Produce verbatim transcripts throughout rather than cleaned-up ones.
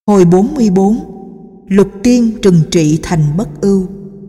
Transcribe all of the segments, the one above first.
Hồi bốn mươi bốn. Lục tiên trừng trị thành bất ưu.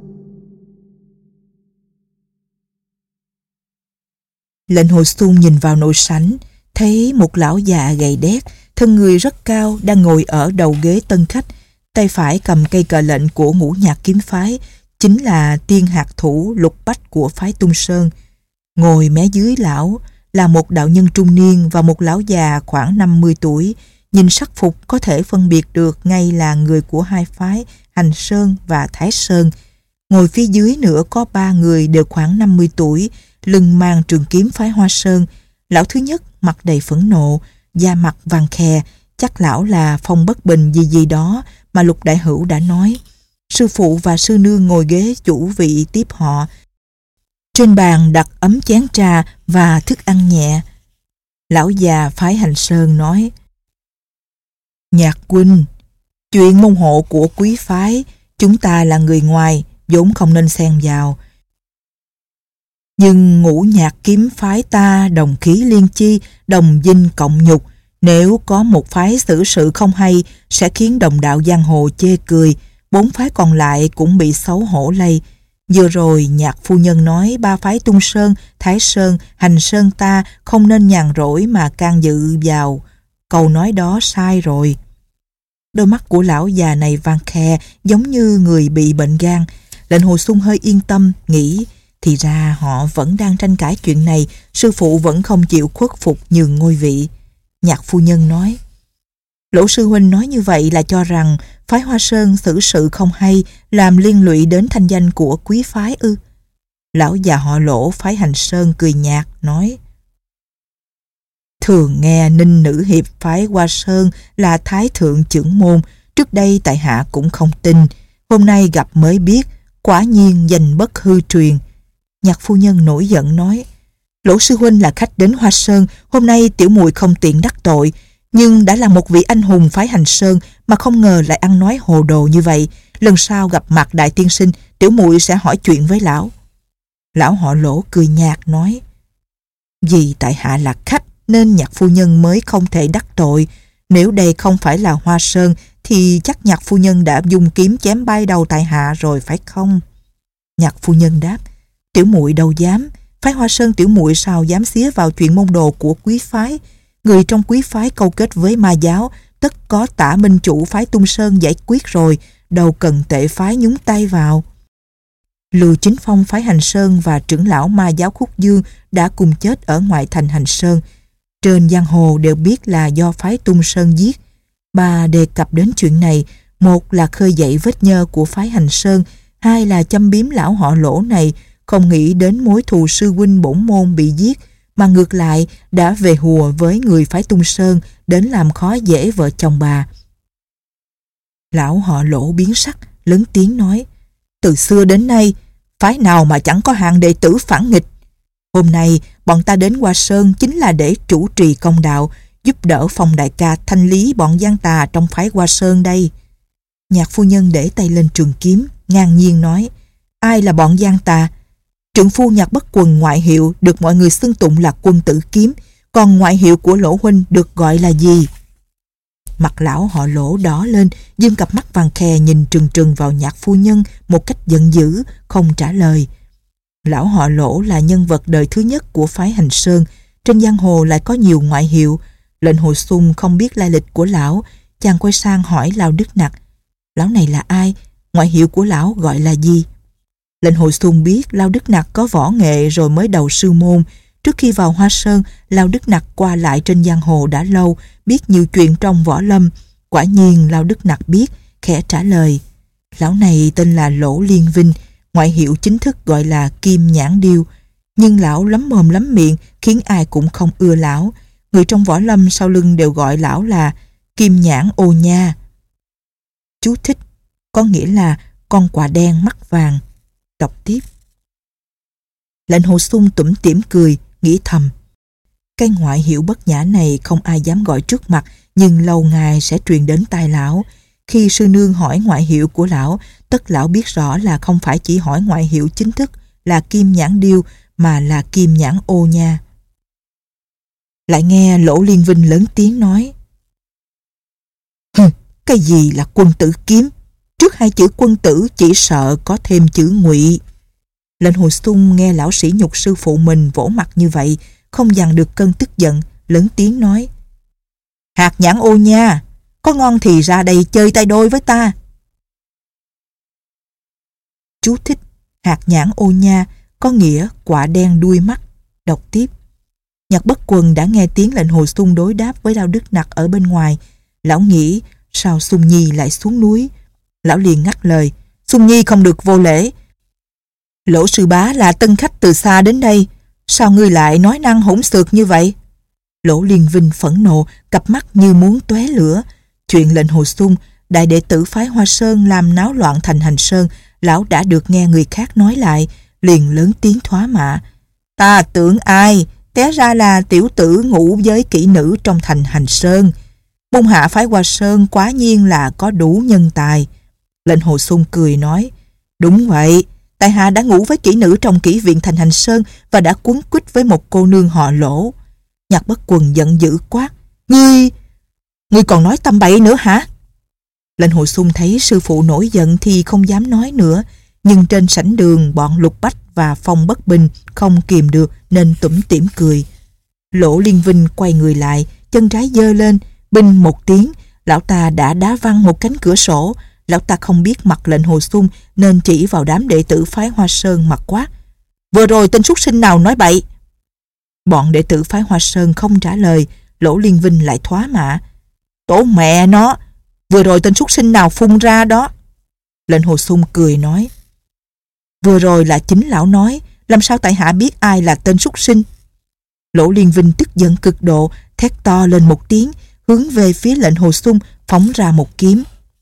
Lệnh Hồ Xuân nhìn vào nội sảnh, thấy một lão già gầy đét, thân người rất cao, đang ngồi ở đầu ghế tân khách, tay phải cầm cây cờ lệnh của Ngũ Nhạc kiếm phái, chính là tiên hạt thủ Lục Bách của phái Tung Sơn. Ngồi mé dưới lão là một đạo nhân trung niên và một lão già khoảng năm mươi tuổi, nhìn sắc phục có thể phân biệt được ngay là người của hai phái Hành Sơn và Thái Sơn. Ngồi phía dưới nữa có ba người đều khoảng năm mươi tuổi, lưng mang trường kiếm phái Hoa Sơn. Lão thứ nhất mặt đầy phẫn nộ, da mặt vàng khè, chắc lão là phong bất bình gì gì đó mà Lục Đại Hữu đã nói. Sư phụ và sư nương ngồi ghế chủ vị tiếp họ. Trên bàn đặt ấm chén trà và thức ăn nhẹ. Lão già phái Hành Sơn nói: Nhạc huynh, chuyện môn hộ của quý phái, chúng ta là người ngoài, vốn không nên xen vào. Nhưng Ngũ Nhạc kiếm phái ta đồng khí liên chi, đồng vinh cộng nhục. Nếu có một phái xử sự không hay, sẽ khiến đồng đạo giang hồ chê cười. Bốn phái còn lại cũng bị xấu hổ lây. Vừa rồi Nhạc phu nhân nói ba phái Tung Sơn, Thái Sơn, Hành Sơn ta không nên nhàn rỗi mà can dự vào. Câu nói đó sai rồi. Đôi mắt của lão già này vàng khè, giống như người bị bệnh gan. Lệnh Hồ Xuân hơi yên tâm, nghĩ thì ra họ vẫn đang tranh cãi chuyện này, sư phụ vẫn không chịu khuất phục nhường ngôi vị. Nhạc phu nhân nói: Lỗ sư huynh nói như vậy là cho rằng phái Hoa Sơn xử sự không hay, làm liên lụy đến thanh danh của quý phái ư? Lão già họ Lỗ phái Hành Sơn cười nhạt nói: Thường nghe Ninh nữ hiệp phái Hoa Sơn là thái thượng trưởng môn, trước đây tại hạ cũng không tin, hôm nay gặp mới biết, quả nhiên danh bất hư truyền. Nhạc phu nhân nổi giận nói: Lỗ sư huynh là khách đến Hoa Sơn, hôm nay tiểu muội không tiện đắc tội, nhưng đã là một vị anh hùng phái Hành Sơn mà không ngờ lại ăn nói hồ đồ như vậy. Lần sau gặp mặt đại tiên sinh, tiểu muội sẽ hỏi chuyện với lão. Lão họ Lỗ cười nhạt nói: Vì tại hạ là khách nên nhạc phu nhân mới không thể đắc tội. Nếu đây không phải là Hoa Sơn thì chắc nhạc phu nhân đã dùng kiếm chém bay đầu tại hạ rồi phải không? Nhạc phu nhân đáp: Tiểu muội đâu dám, phái Hoa Sơn tiểu muội sao dám xía vào chuyện môn đồ của quý phái. Người trong quý phái câu kết với ma giáo, tất có Tả minh chủ phái Tung Sơn giải quyết rồi, đâu cần tệ phái nhúng tay vào. Lưu Chính Phong phái Hành Sơn và trưởng lão ma giáo Khúc Dương đã cùng chết ở ngoại thành Hành Sơn. Trên giang hồ đều biết là do phái Tung Sơn giết. Bà đề cập đến chuyện này, một là khơi dậy vết nhơ của phái Hành Sơn, hai là châm biếm lão họ Lỗ này, không nghĩ đến mối thù sư huynh bổn môn bị giết, mà ngược lại đã về hùa với người phái Tung Sơn đến làm khó dễ vợ chồng bà. Lão họ Lỗ biến sắc, lớn tiếng nói: Từ xưa đến nay, phái nào mà chẳng có hạng đệ tử phản nghịch. Hôm nay bọn ta đến Hoa Sơn chính là để chủ trì công đạo, giúp đỡ Phong đại ca thanh lý bọn gian tà trong phái Hoa Sơn đây. Nhạc phu nhân để tay lên trường kiếm, ngang nhiên nói: Ai là bọn gian tà? Trượng phu Nhạc Bất Quần ngoại hiệu được mọi người xưng tụng là Quân Tử Kiếm, còn ngoại hiệu của Lỗ huynh được gọi là gì? Mặt lão họ Lỗ đỏ lên, dương cặp mắt vàng khè nhìn trừng trừng vào nhạc phu nhân một cách giận dữ, không trả lời. Lão họ Lỗ là nhân vật đời thứ nhất của phái Hành Sơn, trên giang hồ lại có nhiều ngoại hiệu. Lệnh Hồ Xuân không biết lai lịch của lão, chàng quay sang hỏi Lão Đức Nặc: Lão này là ai? Ngoại hiệu của lão gọi là gì? Lệnh Hồ Xuân biết Lão Đức Nặc có võ nghệ rồi mới đầu sư môn. Trước khi vào Hoa Sơn, Lão Đức Nặc qua lại trên giang hồ đã lâu, biết nhiều chuyện trong võ lâm. Quả nhiên Lão Đức Nặc biết, khẽ trả lời: Lão này tên là Lỗ Liên Vinh, ngoại hiệu chính thức gọi là Kim Nhãn Điêu. Nhưng lão lắm mồm lắm miệng, khiến ai cũng không ưa lão. Người trong võ lâm sau lưng đều gọi lão là Kim Nhãn Ô Nha. Chú thích: có nghĩa là con quạ đen mắt vàng. Đọc tiếp. Lệnh Hồ Xuân tủm tỉm cười, nghĩ thầm: cái ngoại hiệu bất nhã này không ai dám gọi trước mặt, nhưng lâu ngày sẽ truyền đến tai lão. Khi sư nương hỏi ngoại hiệu của lão, tất lão biết rõ là không phải chỉ hỏi ngoại hiệu chính thức là Kim Nhãn Điêu, mà là Kim Nhãn Ô Nha. Lại nghe Lỗ Liên Vinh lớn tiếng nói: Hừ, Cái gì là quân tử kiếm? Trước hai chữ quân tử chỉ sợ có thêm chữ ngụy. Lệnh Hồ Xung nghe lão sĩ nhục sư phụ mình vỗ mặt như vậy, không dằn được cơn tức giận, lớn tiếng nói: Hạt nhãn ô nha, có ngon thì ra đây chơi tay đôi với ta. Chú thích: hạt nhãn ô nha có nghĩa quả đen đuôi mắt. Đọc tiếp. Nhạc Bất Quần đã nghe tiếng Lệnh Hồ Xung đối đáp với Đao Đức Nặc ở bên ngoài. Lão nghĩ sao Xung Nhi lại xuống núi. Lão liền ngắt lời: Xung Nhi không được vô lễ. Lỗ sư bá là tân khách từ xa đến đây, sao ngươi lại nói năng hỗn xược như vậy? Lỗ Liên Vinh phẫn nộ, cặp mắt như muốn tóe lửa. Chuyện Lệnh Hồ Xung, đại đệ tử phái Hoa Sơn làm náo loạn thành Hành Sơn, lão đã được nghe người khác nói lại, liền lớn tiếng thoá mạ: Ta tưởng ai, té ra là tiểu tử ngủ với kỹ nữ trong thành Hành Sơn. Môn hạ phái Hoa Sơn quá nhiên là có đủ nhân tài. Lệnh Hồ Xung cười nói: Đúng vậy, tại hạ đã ngủ với kỹ nữ trong kỹ viện thành Hành Sơn và đã quấn quýt với một cô nương họ Lỗ. Nhạc Bất Quần giận dữ quát: Ngươi, ngươi còn nói tầm bậy nữa hả? Lệnh Hồ Xung thấy sư phụ nổi giận thì không dám nói nữa, nhưng trên sảnh đường bọn Lục Bách và Phong Bất Bình không kìm được nên tủm tỉm cười. Lỗ Liên Vinh quay người lại, chân trái giơ lên, binh một tiếng, lão ta đã đá văng một cánh cửa sổ. Lão ta không biết mặt Lệnh Hồ Xung nên chỉ vào đám đệ tử phái Hoa Sơn mà quát: Vừa rồi tên súc sinh nào nói bậy? Bọn đệ tử phái Hoa Sơn không trả lời. Lỗ Liên Vinh lại thoá mạ: Tổ mẹ nó, vừa rồi tên súc sinh nào phun ra đó? Lệnh Hồ Xung cười nói: Vừa rồi là chính lão nói, làm sao tại hạ biết ai là tên súc sinh? Lỗ Liên Vinh tức giận cực độ, thét to lên một tiếng, hướng về phía Lệnh Hồ Xung phóng ra một kiếm.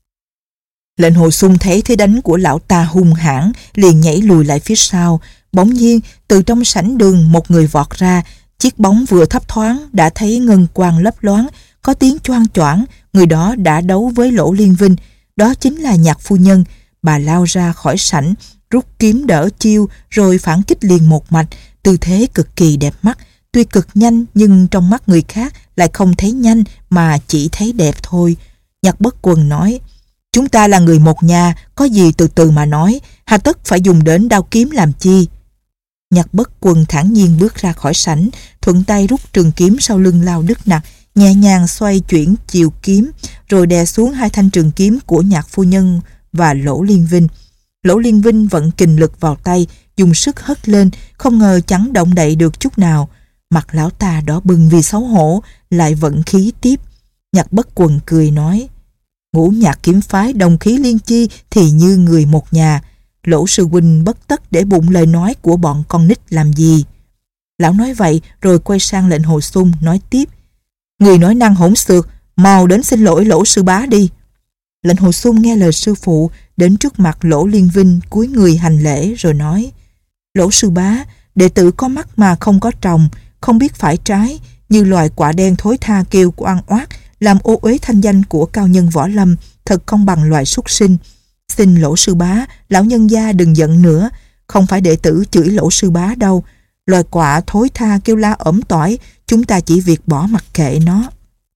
Lệnh Hồ Xung thấy thế đánh của lão ta hung hãn, liền nhảy lùi lại phía sau. Bỗng nhiên từ trong sảnh đường một người vọt ra, chiếc bóng vừa thấp thoáng đã thấy ngân quang lấp loáng, có tiếng choang choảng. Người đó đã đấu với Lỗ Liên Vinh, đó chính là Nhạc phu nhân. Bà lao ra khỏi sảnh, rút kiếm đỡ chiêu rồi phản kích liền một mạch, tư thế cực kỳ đẹp mắt. Tuy cực nhanh nhưng trong mắt người khác lại không thấy nhanh mà chỉ thấy đẹp thôi. Nhạc Bất Quần nói: Chúng ta là người một nhà, có gì từ từ mà nói, hà tất phải dùng đến đao kiếm làm chi? Nhạc Bất Quần thản nhiên bước ra khỏi sảnh, thuận tay rút trường kiếm sau lưng Lao Đức Nặc, nhẹ nhàng xoay chuyển chiều kiếm, rồi đè xuống hai thanh trường kiếm của Nhạc phu nhân và Lỗ Liên Vinh. Lỗ Liên Vinh vận kình lực vào tay, dùng sức hất lên, không ngờ chẳng động đậy được chút nào. Mặt lão ta đỏ bừng vì xấu hổ, lại vận khí tiếp. Nhạc Bất Quần cười nói: Ngũ Nhạc kiếm phái đồng khí liên chi thì như người một nhà. Lỗ sư huynh bất tất để bụng lời nói của bọn con nít làm gì. Lão nói vậy rồi quay sang Lệnh Hồ Xung nói tiếp: Người nói năng hỗn xược, mau đến xin lỗi Lỗ sư bá đi. Lệnh Hồ Xung nghe lời sư phụ, đến trước mặt Lỗ Liên Vinh cúi người hành lễ rồi nói: Lỗ sư bá, đệ tử có mắt mà không có tròng, không biết phải trái, như loài quạ đen thối tha kêu oan oát, làm ô uế thanh danh của cao nhân võ lâm, thật không bằng loài súc sinh. Xin Lỗ sư bá, lão nhân gia đừng giận nữa, không phải đệ tử chửi Lỗ sư bá đâu. Loài quạ thối tha kêu la ỏm tỏi, chúng ta chỉ việc bỏ mặc kệ nó.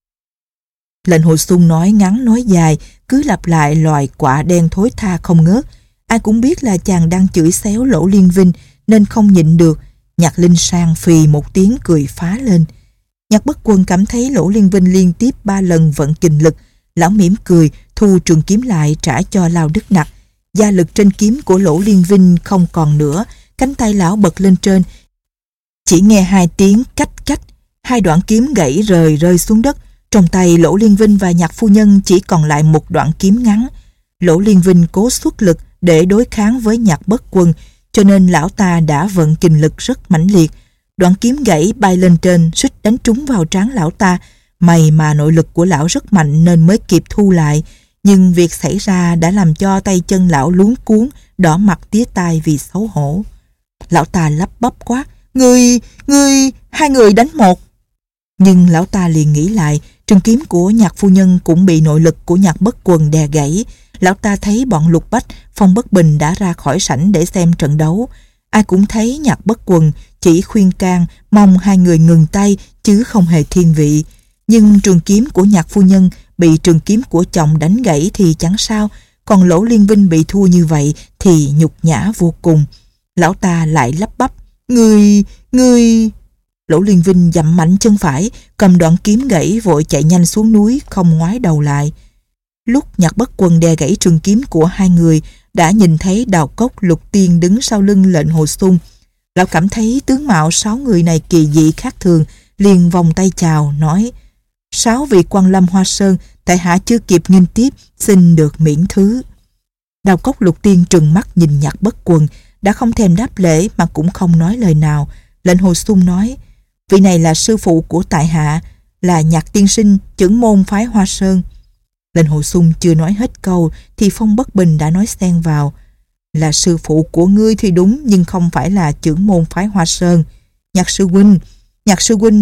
Lệnh Hồ Xung nói ngắn nói dài, cứ lặp lại loài quạ đen thối tha không ngớt. Ai cũng biết là chàng đang chửi xéo Lỗ Liên Vinh nên không nhịn được. Nhạc Linh Sang phì một tiếng cười phá lên. Nhạc Bất Quần cảm thấy Lỗ Liên Vinh liên tiếp ba lần vận kình lực. Lão mỉm cười, thu trường kiếm lại trả cho Lao Đức Nặc. Gia lực trên kiếm của Lỗ Liên Vinh không còn nữa, cánh tay lão bật lên trên. Chỉ nghe hai tiếng cách cách, hai đoạn kiếm gãy rời rơi xuống đất. Trong tay Lỗ Liên Vinh và Nhạc phu nhân chỉ còn lại một đoạn kiếm ngắn. Lỗ Liên Vinh cố xuất lực để đối kháng với Nhạc Bất Quần, cho nên lão ta đã vận kình lực rất mãnh liệt. Đoạn kiếm gãy bay lên trên, suýt đánh trúng vào trán lão ta. May mà nội lực của lão rất mạnh nên mới kịp thu lại, nhưng việc xảy ra đã làm cho tay chân lão luống cuống, đỏ mặt tía tai vì xấu hổ. Lão ta lắp bắp quát: Ngươi, ngươi, hai người đánh một. Nhưng lão ta liền nghĩ lại, trường kiếm của Nhạc phu nhân cũng bị nội lực của Nhạc Bất Quần đè gãy. Lão ta thấy bọn Lục Bách, Phong Bất Bình đã ra khỏi sảnh để xem trận đấu. Ai cũng thấy Nhạc Bất Quần chỉ khuyên can mong hai người ngừng tay chứ không hề thiên vị. Nhưng trường kiếm của Nhạc phu nhân bị trường kiếm của chồng đánh gãy thì chẳng sao, còn Lỗ Liên Vinh bị thua như vậy thì nhục nhã vô cùng. Lão ta lại lắp bắp: Ngươi, ngươi... Lỗ Liên Vinh dậm mạnh chân phải, cầm đoạn kiếm gãy vội chạy nhanh xuống núi, không ngoái đầu lại. Lúc Nhạc Bất Quần đè gãy trường kiếm của hai người, đã nhìn thấy Đào Cốc, Lục Tiên đứng sau lưng Lệnh Hồ Xung. Lão cảm thấy tướng mạo sáu người này kỳ dị khác thường, liền vòng tay chào, nói: Sáu vị quan lâm Hoa Sơn, tại hạ chưa kịp nghênh tiếp, xin được miễn thứ. Đào Cốc, Lục Tiên trừng mắt nhìn Nhạc Bất Quần, đã không thèm đáp lễ mà cũng không nói lời nào. Lệnh Hồ Xung nói: Vị này là sư phụ của tại hạ, là Nhạc tiên sinh, chưởng môn phái Hoa Sơn. Lệnh Hồ Xung chưa nói hết câu thì Phong Bất Bình đã nói xen vào: Là sư phụ của ngươi thì đúng, nhưng không phải là chưởng môn phái Hoa Sơn. Nhạc sư huynh, Nhạc sư huynh